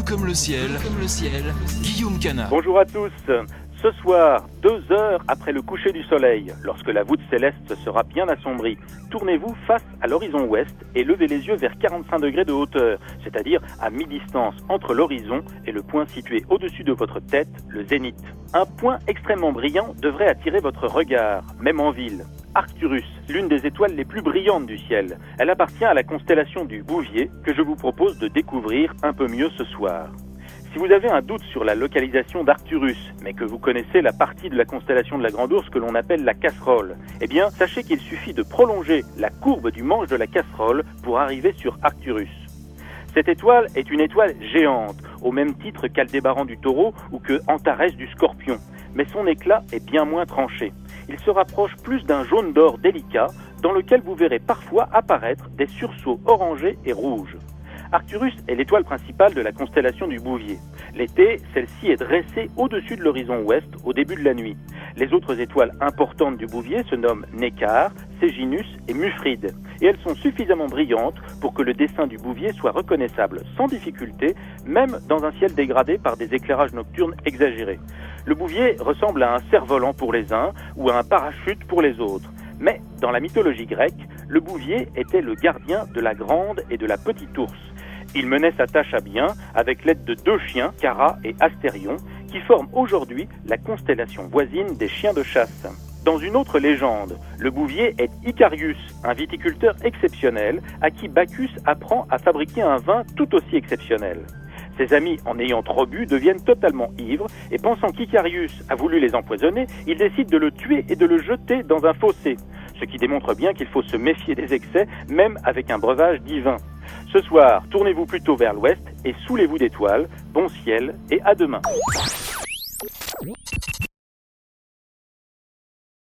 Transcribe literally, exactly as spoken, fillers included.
Bleu comme le ciel, Bleu comme le ciel, Guillaume Canard. Bonjour à tous. Ce soir, deux heures après le coucher du soleil, lorsque la voûte céleste sera bien assombrie, tournez-vous face à l'horizon ouest et levez les yeux vers quarante-cinq degrés de hauteur, c'est-à-dire à mi-distance entre l'horizon et le point situé au-dessus de votre tête, le zénith. Un point extrêmement brillant devrait attirer votre regard, même en ville. Arcturus, l'une des étoiles les plus brillantes du ciel. Elle appartient à la constellation du Bouvier que je vous propose de découvrir un peu mieux ce soir. Si vous avez un doute sur la localisation d'Arcturus, mais que vous connaissez la partie de la constellation de la Grande Ourse que l'on appelle la casserole, eh bien, sachez qu'il suffit de prolonger la courbe du manche de la casserole pour arriver sur Arcturus. Cette étoile est une étoile géante, au même titre qu'Aldébaran du Taureau ou que Antares du Scorpion, mais son éclat est bien moins tranché. Il se rapproche plus d'un jaune d'or délicat, dans lequel vous verrez parfois apparaître des sursauts orangés et rouges. Arcturus est l'étoile principale de la constellation du Bouvier. L'été, celle-ci est dressée au-dessus de l'horizon ouest au début de la nuit. Les autres étoiles importantes du Bouvier se nomment Neckar, Séginus et Mufride. Et elles sont suffisamment brillantes pour que le dessin du Bouvier soit reconnaissable sans difficulté, même dans un ciel dégradé par des éclairages nocturnes exagérés. Le Bouvier ressemble à un cerf-volant pour les uns ou à un parachute pour les autres. Mais dans la mythologie grecque, le Bouvier était le gardien de la grande et de la petite ours. Il menait sa tâche à bien avec l'aide de deux chiens, Cara et Astérion, qui forment aujourd'hui la constellation voisine des chiens de chasse. Dans une autre légende, le Bouvier est Icarius, un viticulteur exceptionnel à qui Bacchus apprend à fabriquer un vin tout aussi exceptionnel. Ses amis, en ayant trop bu, deviennent totalement ivres et pensant qu'Icarius a voulu les empoisonner, ils décident de le tuer et de le jeter dans un fossé, ce qui démontre bien qu'il faut se méfier des excès, même avec un breuvage divin. Ce soir, tournez-vous plutôt vers l'ouest et soulez-vous d'étoiles. Bon ciel et à demain.